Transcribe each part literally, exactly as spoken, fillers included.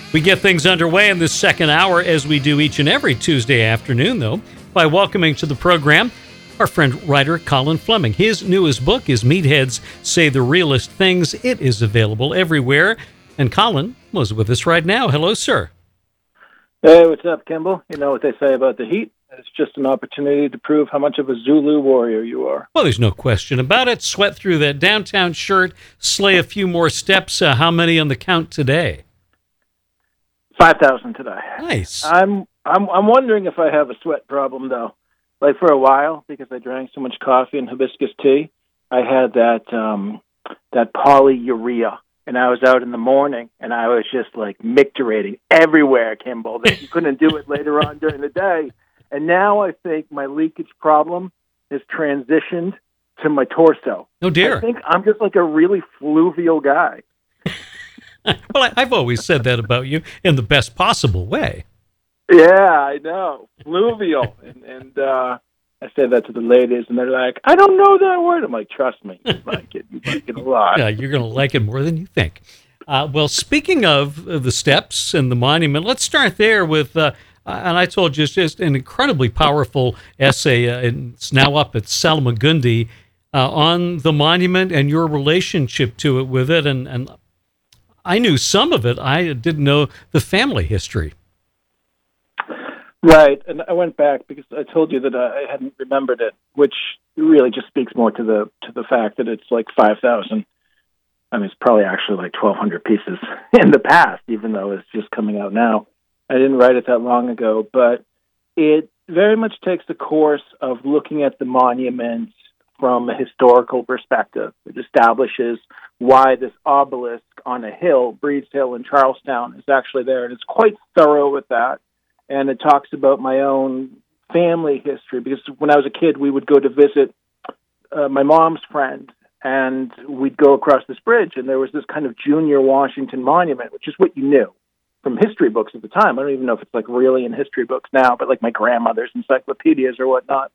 We get things underway in this second hour, as we do each and every Tuesday afternoon, though, by welcoming to the program our friend writer Colin Fleming. His newest book is Meatheads Say the Realest Things. It is available everywhere. And Colin was with us right now. Hello, sir. Hey, what's up, Kimball? You know what they say about the heat? It's just an opportunity to prove how much of a Zulu warrior you are. Well, there's no question about it. Sweat through that downtown shirt, slay a few more steps. Uh, how many on the count today? Five thousand today. Nice. I'm I'm I'm wondering if I have a sweat problem though. Like for a while, because I drank so much coffee and hibiscus tea, I had that um, that polyuria, and I was out in the morning, and I was just like micturating everywhere, Kimball. That you couldn't do it later on during the day, and now I think my leakage problem has transitioned to my torso. Oh dear. I think I'm just like a really fluvial guy. Well, I, I've always said that about you in the best possible way. Yeah, I know. Fluvial. and and uh, I say that to the ladies, and they're like, I don't know that word. I'm like, trust me, you like it. You like it a lot. Yeah, you're going to like it more than you think. Uh, well, speaking of uh, the steps and the monument, let's start there with, uh, and I told you, it's just an incredibly powerful essay. Uh, and it's now up at Salmagundi uh, on the monument and your relationship to it with it. And, and I knew some of it. I didn't know the family history. Right, and I went back because I told you that I hadn't remembered it, which really just speaks more to the to the fact that it's like five thousand. I mean, it's probably actually like twelve hundred pieces in the past, even though it's just coming out now. I didn't write it that long ago, but it very much takes the course of looking at the monument from a historical perspective. It establishes why this obelisk on a hill, Breeds Hill in Charlestown, is actually there, and it's quite thorough with that. And it talks about my own family history, because when I was a kid, we would go to visit uh, my mom's friend, and we'd go across this bridge, and there was this kind of Junior Washington monument, which is what you knew from history books at the time. I don't even know if it's like really in history books now, but like my grandmother's encyclopedias or whatnot.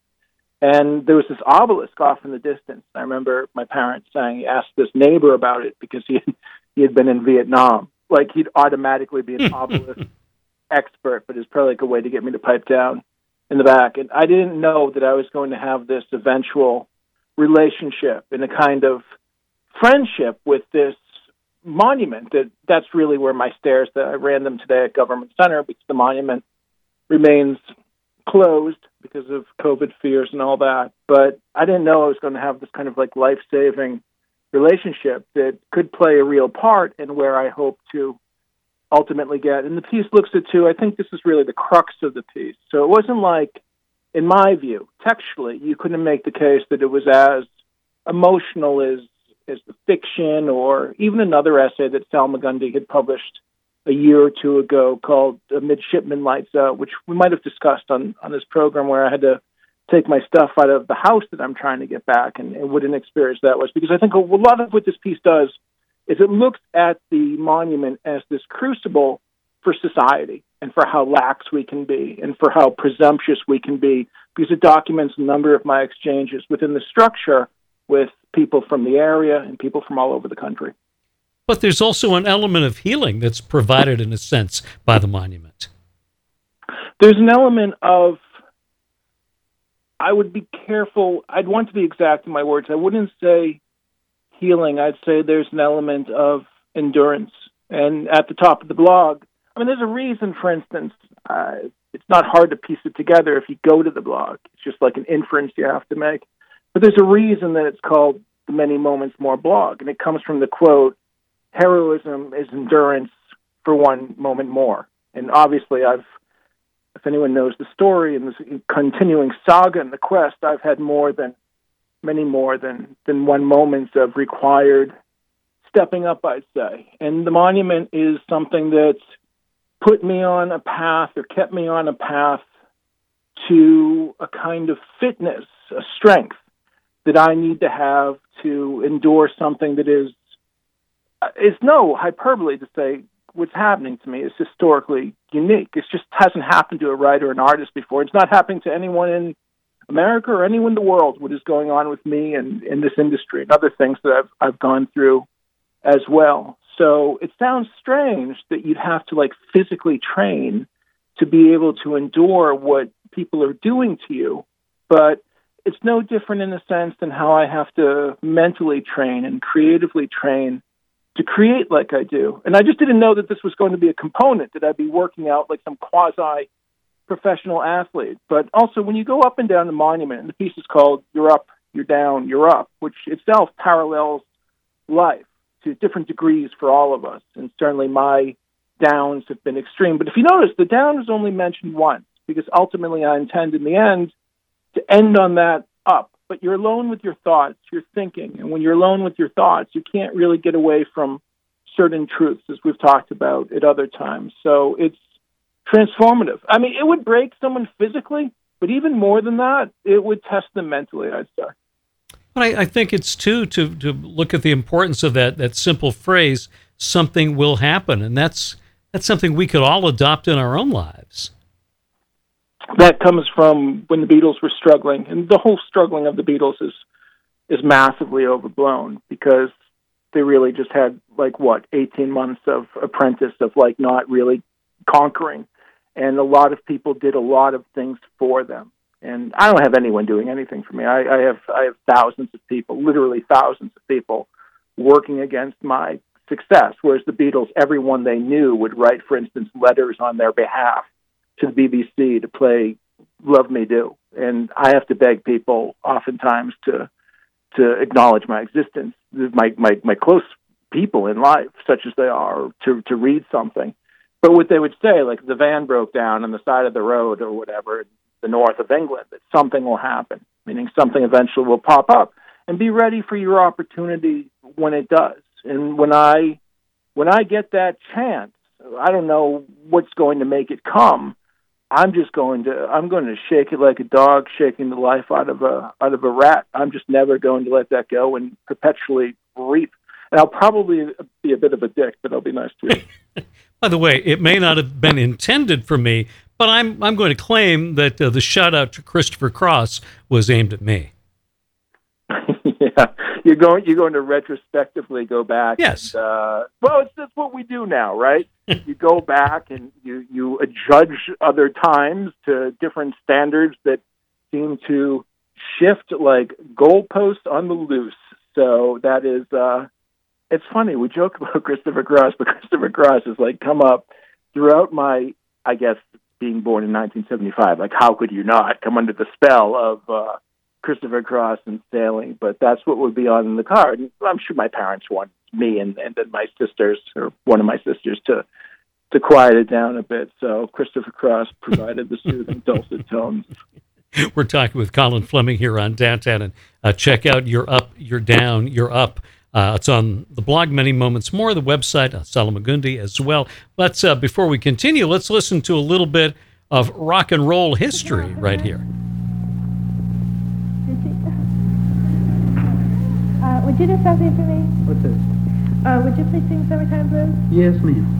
And there was this obelisk off in the distance. I remember my parents saying he asked this neighbor about it because he had, he had been in Vietnam. Like, he'd automatically be an obelisk expert, but it's probably like a way to get me to pipe down in the back. And I didn't know that I was going to have this eventual relationship and a kind of friendship with this monument. That that's really where my stairs that I ran them today at Government Center, because the monument remains closed because of COVID fears and all that. But I didn't know I was going to have this kind of like life-saving relationship that could play a real part in where I hope to ultimately get. And the piece looks at too, I think this is really the crux of the piece. So it wasn't like, in my view, textually, you couldn't make the case that it was as emotional as as the fiction, or even another essay that Salmagundi had published a year or two ago called uh, Midshipman Lights Out, which we might have discussed on, on this program, where I had to take my stuff out of the house that I'm trying to get back, and, and what an experience that was. Because I think a, a lot of what this piece does is it looks at the monument as this crucible for society and for how lax we can be and for how presumptuous we can be, because it documents a number of my exchanges within the structure with people from the area and people from all over the country. But there's also an element of healing that's provided, in a sense, by the monument. There's an element of, I would be careful, I'd want to be exact in my words. I wouldn't say healing. I'd say there's an element of endurance. And at the top of the blog, I mean, there's a reason, for instance, uh, it's not hard to piece it together if you go to the blog. It's just like an inference you have to make. But there's a reason that it's called the Many Moments More blog, and it comes from the quote, "Heroism is endurance for one moment more." And obviously, I've, if anyone knows the story and this continuing saga and the quest, I've had more than, many more than, than one moment of required stepping up, I'd say. And the monument is something that's put me on a path, or kept me on a path to a kind of fitness, a strength that I need to have to endure something that is, it's no hyperbole to say what's happening to me is historically unique. It just hasn't happened to a writer or an artist before. It's not happening to anyone in America or anyone in the world, what is going on with me and in this industry and other things that I've I've gone through as well. So it sounds strange that you'd have to like physically train to be able to endure what people are doing to you. But it's no different in a sense than how I have to mentally train and creatively train to create like I do. And I just didn't know that this was going to be a component, that I'd be working out like some quasi professional athlete. But also when you go up and down the monument, and the piece is called You're Up, You're Down, You're Up, which itself parallels life to different degrees for all of us. And certainly my downs have been extreme. But if you notice, the down is only mentioned once, because ultimately I intend in the end to end on that up. But you're alone with your thoughts, you're thinking. And when you're alone with your thoughts, you can't really get away from certain truths, as we've talked about at other times. So it's transformative. I mean, it would break someone physically, but even more than that, it would test them mentally, I'd say. But I, I think it's, too, to, to look at the importance of that, that simple phrase, something will happen. And that's that's something we could all adopt in our own lives. That comes from when the Beatles were struggling, and the whole struggling of the Beatles is is massively overblown, because they really just had like what eighteen months of apprentice of like not really conquering, and a lot of people did a lot of things for them, and I don't have anyone doing anything for me. I, I have I have thousands of people, literally thousands of people, working against my success. Whereas the Beatles, everyone they knew would write, for instance, letters on their behalf to the B B C to play Love Me Do. And I have to beg people oftentimes to to acknowledge my existence, my, my, my close people in life, such as they are, to, to read something. But what they would say, like the van broke down on the side of the road or whatever, in the north of England, that something will happen, meaning something eventually will pop up. And be ready for your opportunity when it does. And when I when I get that chance, I don't know what's going to make it come. I'm just going to I'm going to shake it like a dog shaking the life out of a out of a rat. I'm just never going to let that go and perpetually reap. And I'll probably be a bit of a dick, but I'll be nice to you. By the way, it may not have been intended for me, but I'm I'm going to claim that uh, the shout out to Christopher Cross was aimed at me. Yeah, you're going you're going to retrospectively go back. Yes. And, uh, well, it's that's what we do now, right? You go back and you you judge other times to different standards that seem to shift like goalposts on the loose. So that is, uh, it's funny. We joke about Christopher Cross, but Christopher Cross has like come up throughout my, I guess, being born in nineteen seventy-five. Like, how could you not come under the spell of uh, Christopher Cross and sailing? But that's what would be on the card. And I'm sure my parents want me and, and then my sisters, or one of my sisters, to to quiet it down a bit. So Christopher Cross provided the soothing dulcet tones. We're talking with Colin Fleming here on Downtown, and uh, check out You're Up, You're Down, You're Up. Uh, it's on the blog, Many Moments More, the website, uh, Salamagundi as well. But uh, before we continue, let's listen to a little bit of rock and roll history right here. Uh, would you do something for me? What's this? Uh, would you please sing Summertime Blues? Yes, ma'am.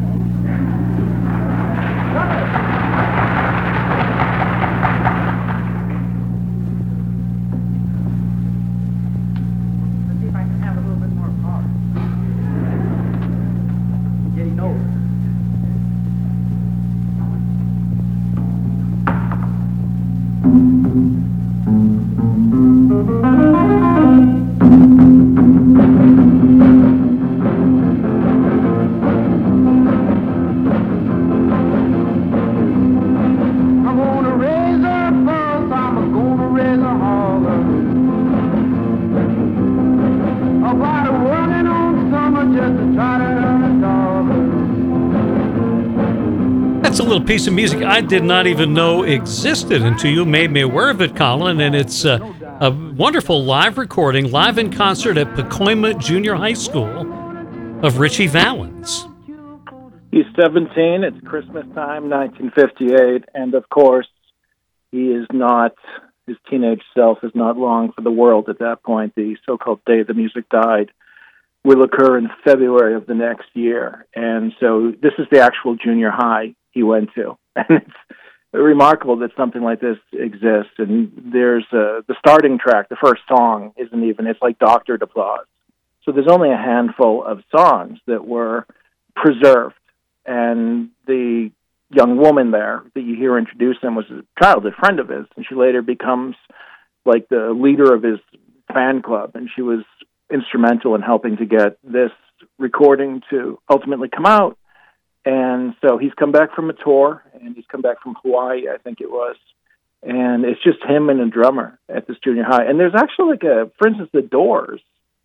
Let's see if I can have a little bit more power. Yeah, you know. I'm gonna raise a fuss, I'm gonna raise a holler about running on summer just to try to earn a dollar. That's a little piece of music I did not even know existed until you made me aware of it, Colin, and it's uh, a wonderful live recording, live in concert at Pacoima Junior High School of Richie Valens. He's seventeen. It's Christmas time, nineteen fifty-eight. And of course, he is not, his teenage self is not long for the world at that point. The so-called day the music died will occur in February of the next year. And so this is the actual junior high he went to. And it's remarkable that something like this exists. And there's uh, the starting track, the first song, isn't even, it's like doctored applause. So there's only a handful of songs that were preserved. And the young woman there that you hear introduce him was a childhood friend of his, and she later becomes like the leader of his fan club, and she was instrumental in helping to get this recording to ultimately come out. And so he's come back from a tour, and he's come back from Hawaii, I think it was, and it's just him and a drummer at this junior high. And there's actually like a, for instance, The Doors.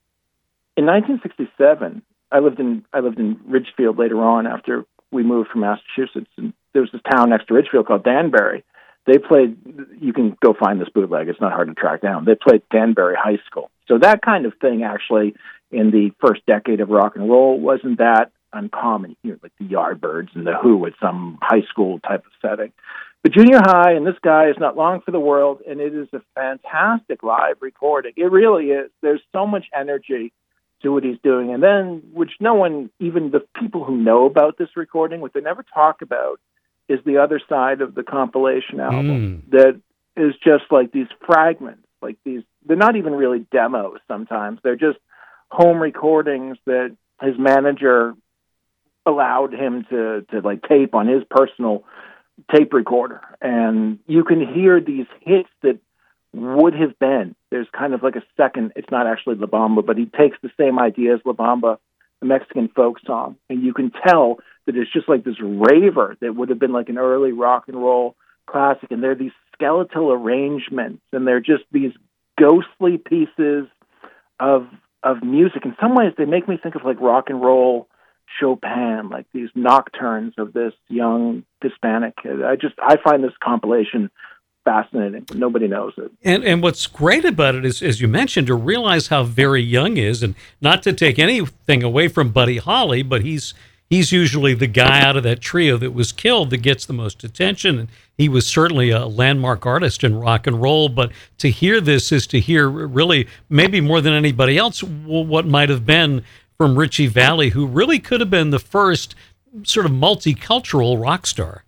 In nineteen sixty-seven, I lived in I lived in Ridgefield later on after we moved from Massachusetts, and there was this town next to Ridgefield called Danbury. They played, you can go find this bootleg, it's not hard to track down. They played Danbury High School. So that kind of thing actually in the first decade of rock and roll wasn't that uncommon. You know, like the Yardbirds and the Who at some high school type of setting. But junior high, and this guy is not long for the world, and it is a fantastic live recording. It really is. There's so much energy to what he's doing. And then, which no one, even the people who know about this recording, what they never talk about is the other side of the compilation album mm. that is just like these fragments, like these, they're not even really demos sometimes. They're just home recordings that his manager allowed him to, to like tape on his personal tape recorder. And you can hear these hits that would have been, there's kind of like a second, it's not actually La Bamba, but he takes the same idea as La Bamba, a Mexican folk song, and you can tell that it's just like this raver that would have been like an early rock and roll classic, and they're these skeletal arrangements, and they're just these ghostly pieces of of music. In some ways, they make me think of like rock and roll Chopin, like these nocturnes of this young Hispanic. I just, I find this compilation fascinating. Nobody knows it. And and what's great about it is, as you mentioned, to realize how very young he is, and not to take anything away from Buddy Holly, but he's he's usually the guy out of that trio that was killed that gets the most attention. And he was certainly a landmark artist in rock and roll. But to hear this is to hear really, maybe more than anybody else, what might have been from Ritchie Valens, who really could have been the first sort of multicultural rock star.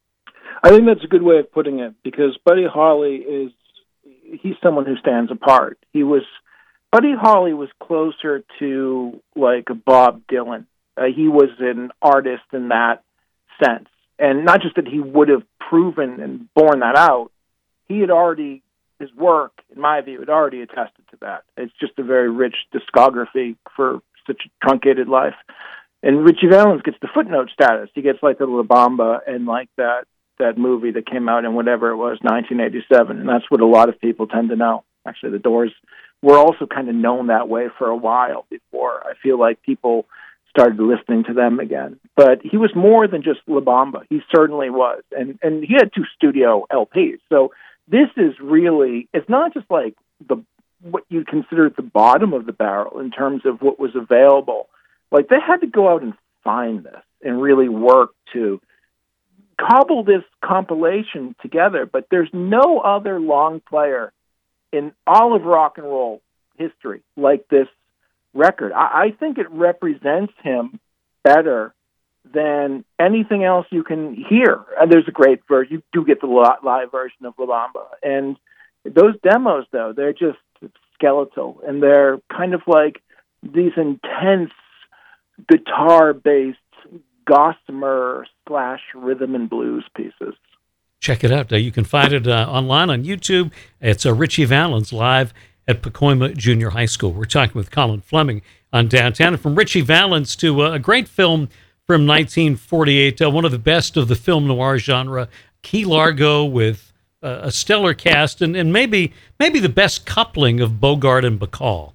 I think that's a good way of putting it, because Buddy Holly is, he's someone who stands apart. He was, Buddy Holly was closer to like a Bob Dylan. Uh, he was an artist in that sense. And not just that he would have proven and borne that out, he had already, his work, in my view, had already attested to that. It's just a very rich discography for such a truncated life. And Ritchie Valens gets the footnote status. He gets like the La Bamba and like that that movie that came out in whatever it was, nineteen eighty-seven. And that's what a lot of people tend to know. Actually, the Doors were also kind of known that way for a while before I feel like people started listening to them again. But he was more than just La Bamba. He certainly was. And and he had two studio L Ps. So this is really, it's not just like the what you'd consider at the bottom of the barrel in terms of what was available. Like, they had to go out and find this and really work to cobble this compilation together. But there's no other long player in all of rock and roll history like this record. I, I think it represents him better than anything else you can hear. And there's a great version. You do get the live version of La Bamba. And those demos, though, they're just skeletal, and they're kind of like these intense guitar-based gossamer slash rhythm and blues pieces. Check it out. Uh, you can find it uh, online on YouTube. It's uh, Ritchie Valens live at Pacoima Junior High School. We're talking with Colin Fleming on Downtown. And from Ritchie Valens to uh, a great film from nineteen forty-eight, uh, one of the best of the film noir genre, Key Largo, with uh, a stellar cast and, and maybe maybe the best coupling of Bogart and Bacall.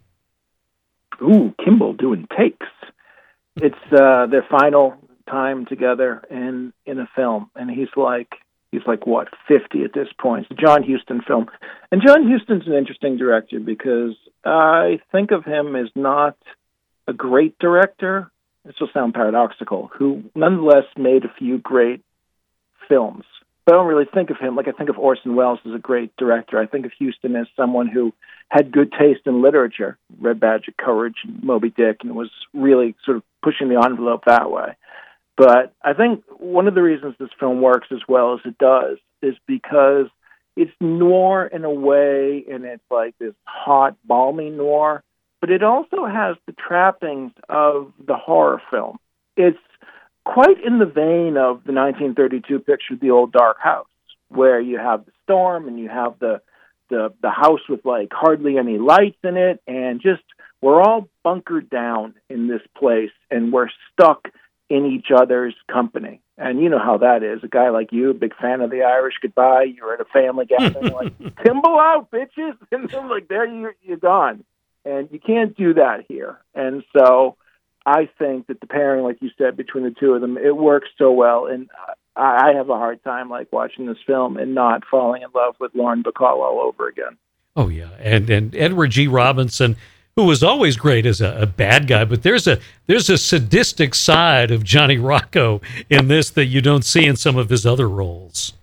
Ooh, Kimball doing takes. It's uh, their final time together in in a film, and he's like he's like what fifty at this point. It's a John Huston film, and John Huston's an interesting director because I think of him as not a great director. This will sound paradoxical. Who nonetheless made a few great films. But I don't really think of him like I think of Orson Welles as a great director. I think of Huston as someone who had good taste in literature, Red Badge of Courage, and Moby Dick, and was really sort of pushing the envelope that way. But I think one of the reasons this film works as well as it does is because it's noir in a way, and it's like this hot, balmy noir, but it also has the trappings of the horror film. It's quite in the vein of the nineteen thirty-two picture, The Old Dark House, where you have the storm and you have the the the house with like hardly any lights in it, and just we're all bunkered down in this place and we're stuck in each other's company. And you know how that is. A guy like you, a big fan of the Irish Goodbye, you're at a family gathering, like, Timble out, bitches! And then, like, there you're, you're gone. And you can't do that here. And so I think that the pairing, like you said, between the two of them, it works so well. And I, I have a hard time, like, watching this film and not falling in love with Lauren Bacall all over again. Oh, yeah. And, and Edward G. Robinson, who was always great as a, a bad guy, but there's a there's a sadistic side of Johnny Rocco in this that you don't see in some of his other roles.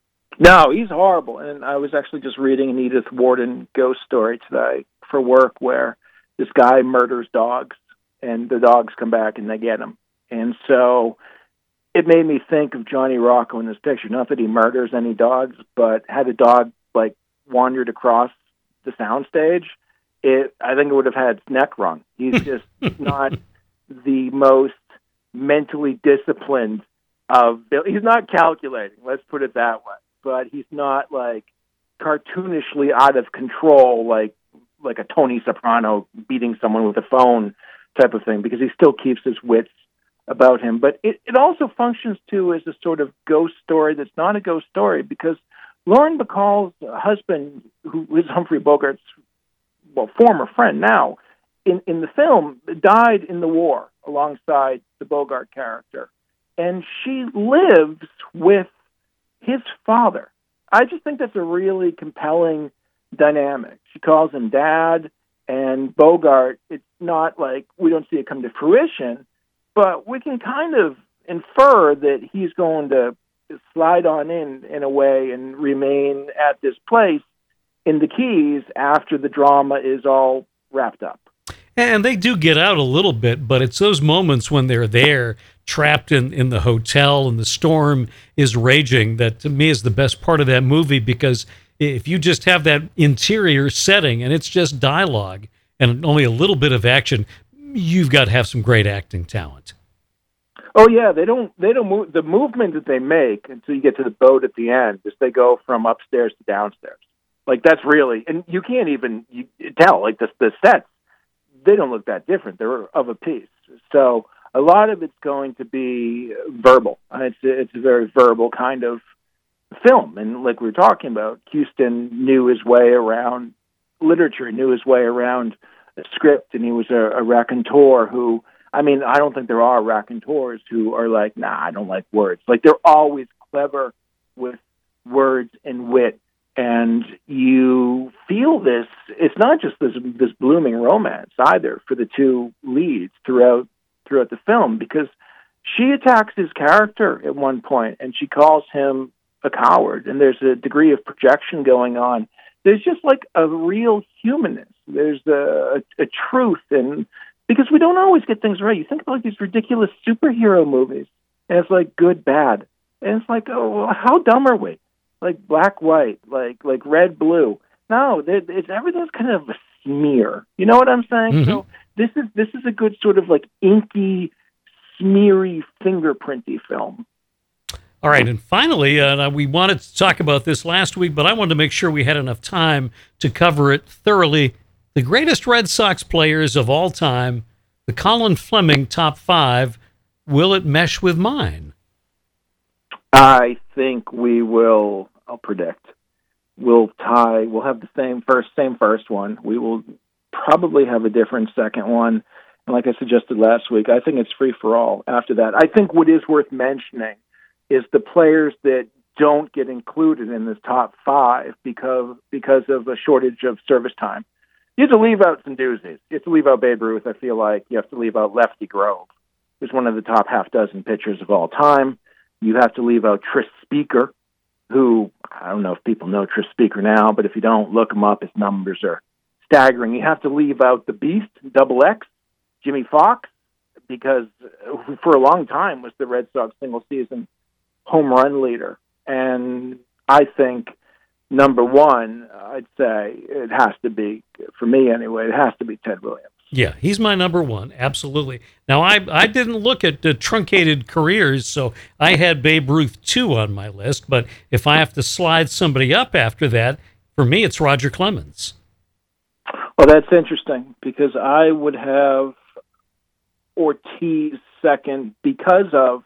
No, he's horrible. And I was actually just reading an Edith Wharton ghost story today for work where this guy murders dogs, and the dogs come back and they get him. And so it made me think of Johnny Rocco in this picture. Not that he murders any dogs, but had a dog, like, wandered across the soundstage, It, I think it would have had its neck wrung. He's just not the most mentally disciplined of. He's not calculating. Let's put it that way. But he's not like cartoonishly out of control, like like a Tony Soprano beating someone with a phone type of thing, because he still keeps his wits about him. But it, it also functions too as a sort of ghost story that's not a ghost story, because Lauren Bacall's husband, who is Humphrey Bogart's well, former friend now, in, in the film, died in the war alongside the Bogart character. And she lives with his father. I just think that's a really compelling dynamic. She calls him Dad, and Bogart, it's not like we don't see it come to fruition, but we can kind of infer that he's going to slide on in in a way and remain at this place in the Keys after the drama is all wrapped up. And they do get out a little bit, but it's those moments when they're there, trapped in, in the hotel and the storm is raging, that to me is the best part of that movie, because if you just have that interior setting and it's just dialogue and only a little bit of action, you've got to have some great acting talent. Oh yeah, they don't they don't move the movement that they make until you get to the boat at the end, is they go from upstairs to downstairs. Like, that's really, and you can't even you tell, like, the, the sets, they don't look that different. They're of a piece. So a lot of it's going to be verbal. It's a, it's a very verbal kind of film. And like we were talking about, Huston knew his way around literature, knew his way around a script, and he was a, a raconteur who, I mean, I don't think there are raconteurs who are like, nah, I don't like words. Like, they're always clever with words and wit. And you feel this, it's not just this this blooming romance either for the two leads throughout throughout the film, because she attacks his character at one point and she calls him a coward, and there's a degree of projection going on. There's just like a real humanness. There's a, a, a truth, and because we don't always get things right. You think about like these ridiculous superhero movies, and it's like good, bad. And it's like, oh, well, how dumb are we? Like black, white, like like red, blue. No, it's everything's kind of a smear. You know what I'm saying? Mm-hmm. So this is this is a good sort of like inky, smeary, fingerprinty film. All right, and finally, uh, we wanted to talk about this last week, but I wanted to make sure we had enough time to cover it thoroughly. The greatest Red Sox players of all time, the Colin Fleming top five. Will it mesh with mine? I think we will, I'll predict, we'll tie, we'll have the same first, same first one. We will probably have a different second one. And like I suggested last week, I think it's free for all after that. I think what is worth mentioning is the players that don't get included in this top five because, because of a shortage of service time. You have to leave out some doozies. You have to leave out Babe Ruth. I feel like you have to leave out Lefty Grove, who's one of the top half dozen pitchers of all time. You have to leave out Tris Speaker, who, I don't know if people know Tris Speaker now, but if you don't, look him up. His numbers are staggering. You have to leave out the Beast, Double X, Jimmy Fox, because for a long time was the Red Sox single-season home run leader. And I think, number one, I'd say it has to be, for me anyway, it has to be Ted Williams. Yeah, he's my number one. Absolutely. Now, I I didn't look at the truncated careers, so I had Babe Ruth two on my list. But if I have to slide somebody up after that, for me, it's Roger Clemens. Well, that's interesting because I would have Ortiz second because of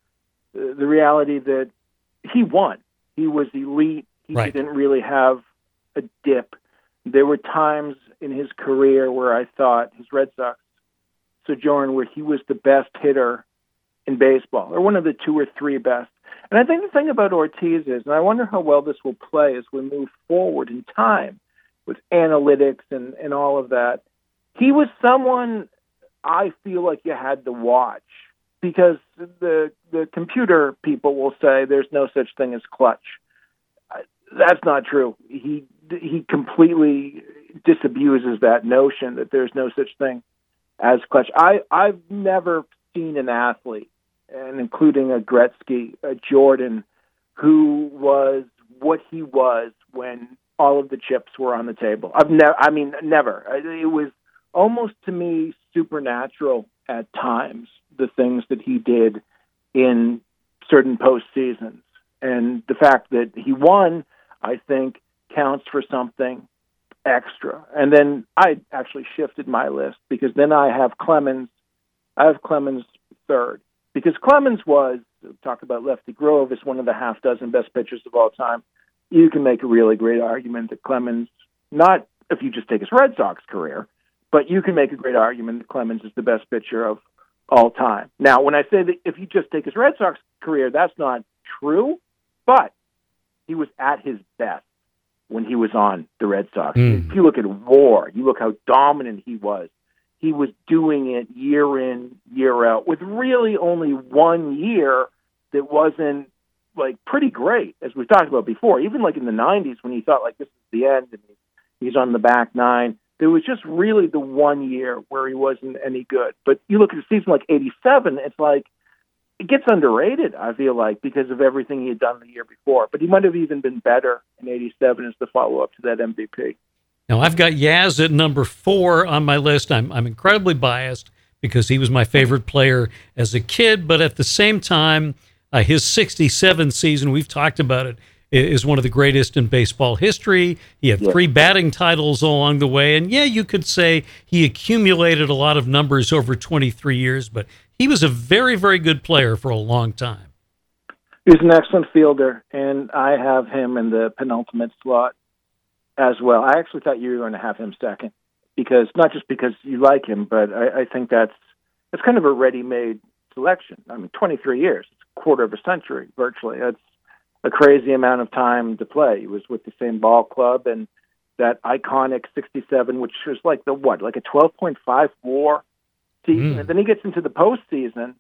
the reality that he won. He was elite. He Right. didn't really have a dip. There were times in his career where I thought his Red Sox sojourn where he was the best hitter in baseball, or one of the two or three best. And I think the thing about Ortiz is, and I wonder how well this will play as we move forward in time with analytics and, and all of that, he was someone I feel like you had to watch because the the computer people will say there's no such thing as clutch. That's not true. He he completely disabuses that notion that there's no such thing as clutch. I, I've never seen an athlete, and including a Gretzky, a Jordan, who was what he was when all of the chips were on the table. I've never, I mean, never. It was almost to me supernatural at times, the things that he did in certain postseasons. And the fact that he won, I think, counts for something extra. And then I actually shifted my list because then I have Clemens. I have Clemens third because Clemens was, talk about Lefty Grove, is one of the half dozen best pitchers of all time. You can make a really great argument that Clemens, not if you just take his Red Sox career, but you can make a great argument that Clemens is the best pitcher of all time. Now, when I say that if you just take his Red Sox career, that's not true, but he was at his best when he was on the Red Sox. Mm. If you look at WAR, you look how dominant he was. He was doing it year in, year out, with really only one year that wasn't, like, pretty great, as we talked about before. Even, like, in the nineties when he thought, like, this is the end and he's on the back nine, there was just really the one year where he wasn't any good. But you look at a season like eighty-seven, it's like, it gets underrated, I feel like, because of everything he had done the year before. But he might have even been better in eighty-seven as the follow-up to that M V P. Now, I've got Yaz at number four on my list. I'm I'm incredibly biased because he was my favorite player as a kid, but at the same time, uh, his sixty-seven season, we've talked about it, is one of the greatest in baseball history. He had three batting titles along the way, and yeah, you could say he accumulated a lot of numbers over twenty-three years, but he was a very, very good player for a long time. He's an excellent fielder, and I have him in the penultimate slot as well. I actually thought you were going to have him second, because not just because you like him, but I, I think that's that's kind of a ready-made selection. I mean, twenty-three years, it's a quarter of a century, virtually. That's a crazy amount of time to play. He was with the same ball club, and that iconic sixty-seven, which was like the what, like a twelve point five WAR season. Mm. And then he gets into the postseason,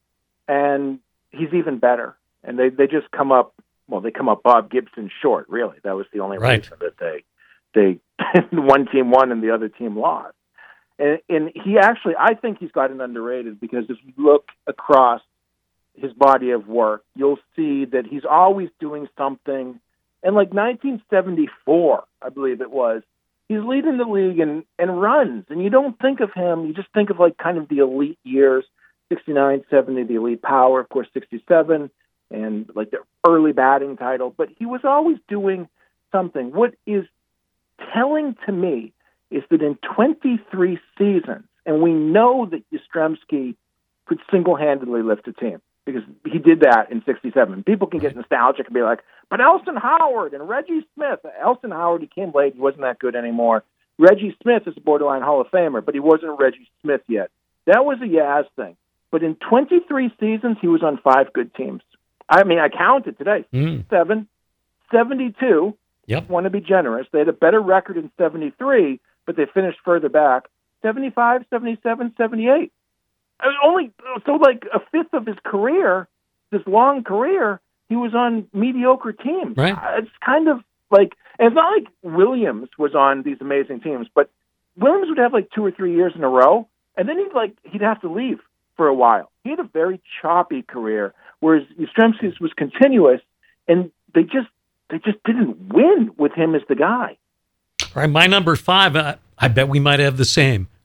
and he's even better. And they, they just come up, well, they come up Bob Gibson short, really. That was the only right. reason that they, they one team won and the other team lost. And, and he actually, I think he's gotten underrated, because if you look across his body of work, you'll see that he's always doing something. And like nineteen seventy-four, I believe it was, he's leading the league in, in runs. And you don't think of him, you just think of like kind of the elite years, sixty-nine, seventy, the elite power, of course, sixty-seven, and like the early batting title. But he was always doing something. What is telling to me is that in twenty-three seasons, and we know that Yastrzemski could single-handedly lift a team, because he did that in sixty-seven. People can get nostalgic and be like, but Elston Howard and Reggie Smith. Elston Howard, he came late. He wasn't that good anymore. Reggie Smith is a borderline Hall of Famer, but he wasn't Reggie Smith yet. That was a Yaz thing. But in twenty-three seasons, he was on five good teams. I mean, I counted today. Mm. Seven, seventy-two. Yep. Want to be generous. They had a better record in seventy-three, but they finished further back. seventy-five, seventy-seven, seventy-eight. I mean, only so like a fifth of his career, this long career, he was on mediocre teams. Right. It's kind of like, and it's not like Williams was on these amazing teams, but Williams would have like two or three years in a row, and then he'd like he'd have to leave for a while. He had a very choppy career, whereas Yastrzemski's was continuous, and they just they just didn't win with him as the guy. All right, my number five, uh, I bet we might have the same.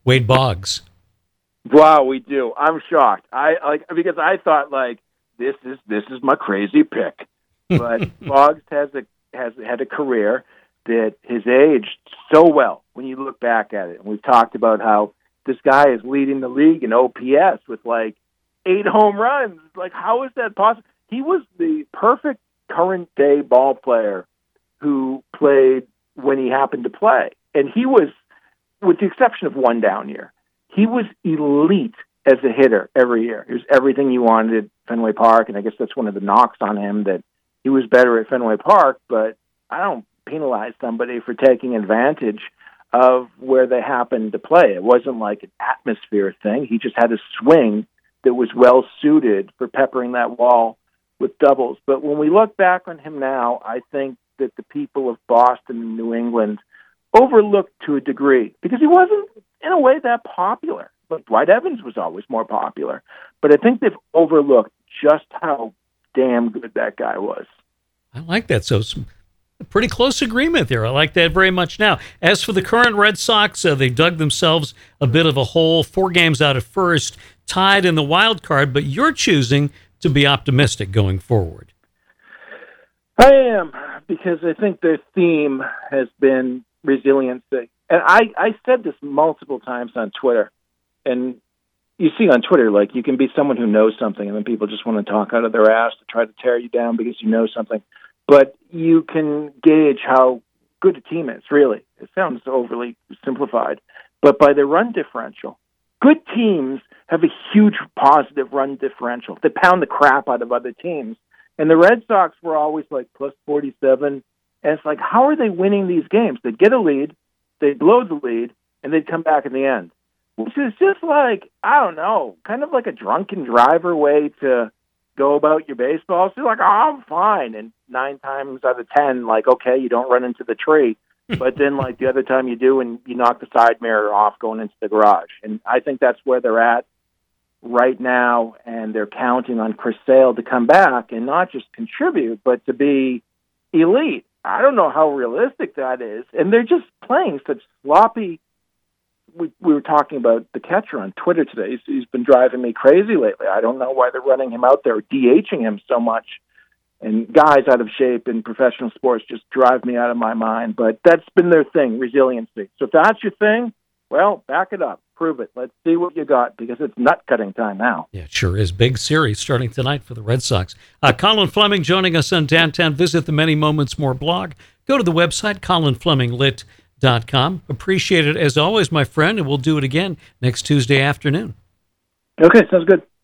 Wade Boggs. Wow, we do. I'm shocked. I like because I thought like this is this is my crazy pick, but Boggs has a has had a career that has aged so well when you look back at it. And we've talked about how this guy is leading the league in O P S with like eight home runs. Like, how is that possible? He was the perfect current day ball player who played when he happened to play, and he was, with the exception of one down year. He was elite as a hitter every year. He was everything you wanted at Fenway Park, and I guess that's one of the knocks on him, that he was better at Fenway Park, but I don't penalize somebody for taking advantage of where they happened to play. It wasn't like an atmosphere thing. He just had a swing that was well-suited for peppering that wall with doubles. But when we look back on him now, I think that the people of Boston and New England overlooked to a degree, because he wasn't, in a way, that popular. But Dwight Evans was always more popular. But I think they've overlooked just how damn good that guy was. I like that. So some pretty close agreement there. I like that very much now. As for the current Red Sox, uh, they dug themselves a bit of a hole, four games out of first, tied in the wild card, but you're choosing to be optimistic going forward. I am, because I think their theme has been resiliency. And I, I said this multiple times on Twitter. And you see on Twitter, like, you can be someone who knows something, and then people just want to talk out of their ass to try to tear you down because you know something. But you can gauge how good a team is, really. It sounds overly simplified. But by the run differential, good teams have a huge positive run differential. They pound the crap out of other teams. And the Red Sox were always like plus forty-seven. And it's like, how are they winning these games? They'd get a lead, they'd blow the lead, and they'd come back in the end. Which is just like, I don't know, kind of like a drunken driver way to go about your baseball. So you're like, oh, I'm fine. And nine times out of ten, like, okay, you don't run into the tree. But then, like, the other time you do, and you knock the side mirror off going into the garage. And I think that's where they're at right now, and they're counting on Chris Sale to come back and not just contribute, but to be elite. I don't know how realistic that is. And they're just playing such sloppy. We, we were talking about the catcher on Twitter today. He's, he's been driving me crazy lately. I don't know why they're running him out there, DHing him so much. And guys out of shape in professional sports just drive me out of my mind. But that's been their thing, resiliency. So if that's your thing, well, back it up. Prove it. Let's see what you got, because it's nut-cutting time now. Yeah, it sure is. Big series starting tonight for the Red Sox. Uh, Colin Fleming joining us on Downtown. Visit the Many Moments More blog. Go to the website, colin fleming lit dot com. Appreciate it as always, my friend, and we'll do it again next Tuesday afternoon. Okay, sounds good.